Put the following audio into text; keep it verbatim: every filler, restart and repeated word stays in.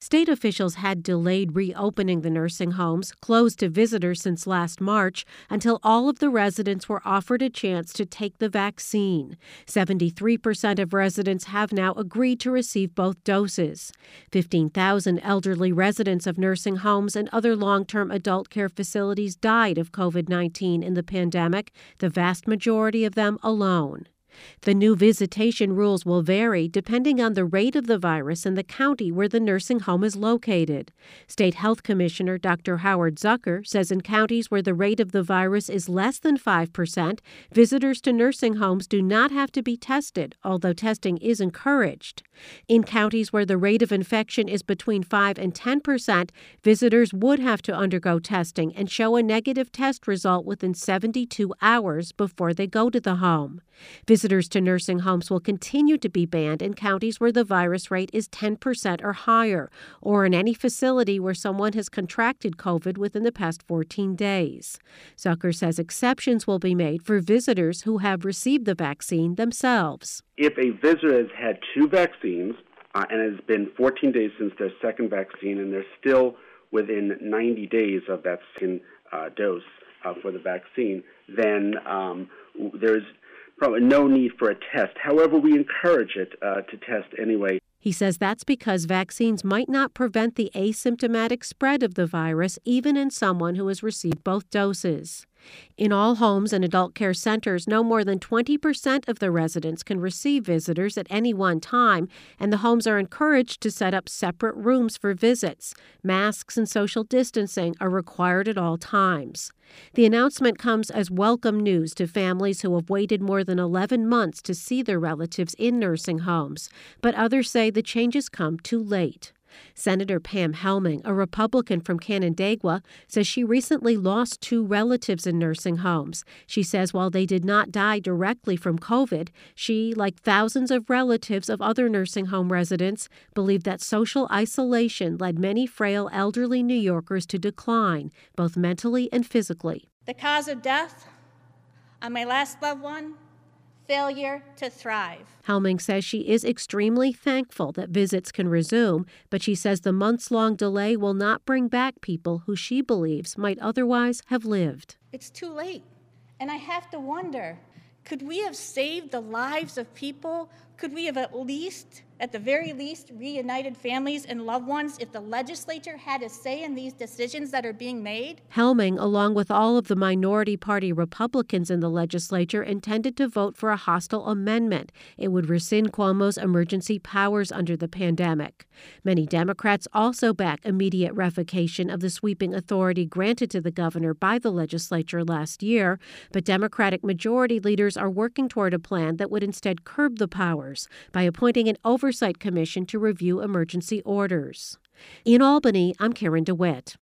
State officials had delayed reopening the nursing homes, closed to visitors since last March, until all of the residents were offered a chance to take the vaccine. seventy-three percent of residents have now agreed to receive both doses. fifteen thousand elderly residents of nursing homes and other long-term adult care facilities died of COVID nineteen in the pandemic, the vast majority of them alone. The new visitation rules will vary depending on the rate of the virus in the county where the nursing home is located. State Health Commissioner Doctor Howard Zucker says in counties where the rate of the virus is less than five percent, visitors to nursing homes do not have to be tested, although testing is encouraged. In counties where the rate of infection is between five and ten percent, visitors would have to undergo testing and show a negative test result within seventy-two hours before they go to the home. Visitors to nursing homes will continue to be banned in counties where the virus rate is ten percent or higher, or in any facility where someone has contracted COVID within the past fourteen days. Zucker says exceptions will be made for visitors who have received the vaccine themselves. If a visitor has had two vaccines uh, and it's been fourteen days since their second vaccine and they're still within ninety days of that second uh, dose uh, for the vaccine, then um, there's probably no need for a test. However, we encourage it uh, to test anyway. He says that's because vaccines might not prevent the asymptomatic spread of the virus, even in someone who has received both doses. In all homes and adult care centers, no more than twenty percent of the residents can receive visitors at any one time, and the homes are encouraged to set up separate rooms for visits. Masks and social distancing are required at all times. The announcement comes as welcome news to families who have waited more than eleven months to see their relatives in nursing homes, but others say the changes come too late. Senator Pam Helming, a Republican from Canandaigua, says she recently lost two relatives in nursing homes. She says while they did not die directly from COVID, she, like thousands of relatives of other nursing home residents, believed that social isolation led many frail elderly New Yorkers to decline, both mentally and physically. The cause of death on my last loved one? Failure to thrive. Helming says she is extremely thankful that visits can resume, but she says the months-long delay will not bring back people who she believes might otherwise have lived. It's too late. And I have to wonder, could we have saved the lives of people? Could we have at least, at the very least, reunited families and loved ones if the legislature had a say in these decisions that are being made? Helming, along with all of the minority party Republicans in the legislature, intended to vote for a hostile amendment. It would rescind Cuomo's emergency powers under the pandemic. Many Democrats also back immediate revocation of the sweeping authority granted to the governor by the legislature last year, but Democratic majority leaders are working toward a plan that would instead curb the powers by appointing an oversight commission to review emergency orders. In Albany, I'm Karen DeWitt.